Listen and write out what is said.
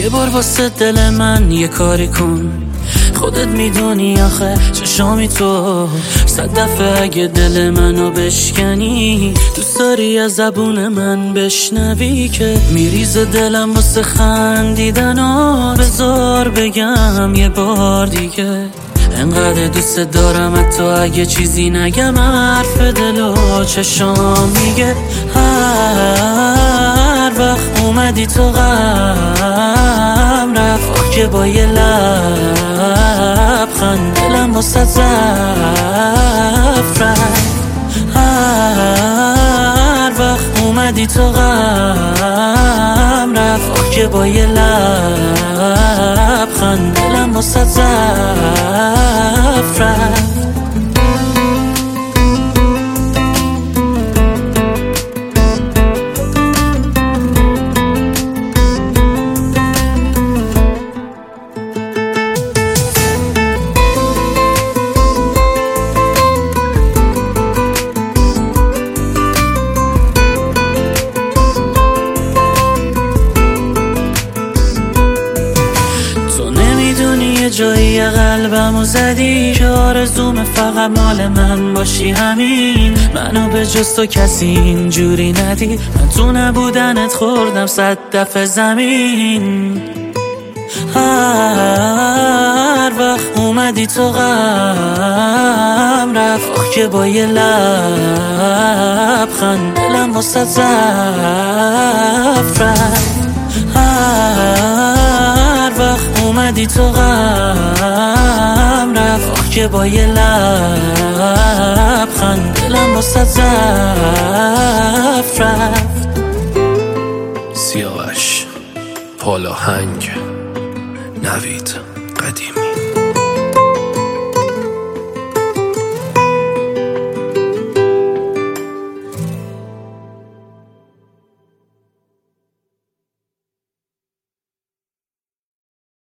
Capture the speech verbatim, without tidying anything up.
یه بار واسه دل من یه کاری کن، خودت میدونی آخه چشامی تو صد دفعه اگه دل منو بشکنی دوست داری از زبون من بشنوی که میریزه دلم واسه خندیدن و بذار بگم یه بار دیگه انقدر دوست دارم حتی اگه چیزی نگم حرف دل و چشام میگه هر وقت اومدی تو غم رفت که با یه لبخند دلم واسه زفت رفت هر وقت اومدی تو غم رفت که با یه لبخند دلم واسه زفت رفت. یه جایی قلبمو زدی که آرزوم فقط مال من باشی، همین منو به جز تو کسی اینجوری ندید. من تو نبودنت خوردم صد دفعه زمین هر وقت اومدی تو غم رفت که با یه لبخند دلم واسه زفت رفت هر وقت اومدی تو غم رفت که با یه لبخند دلم واسه زفت رفت. سیاوش پالاهنگ نوید قدیم.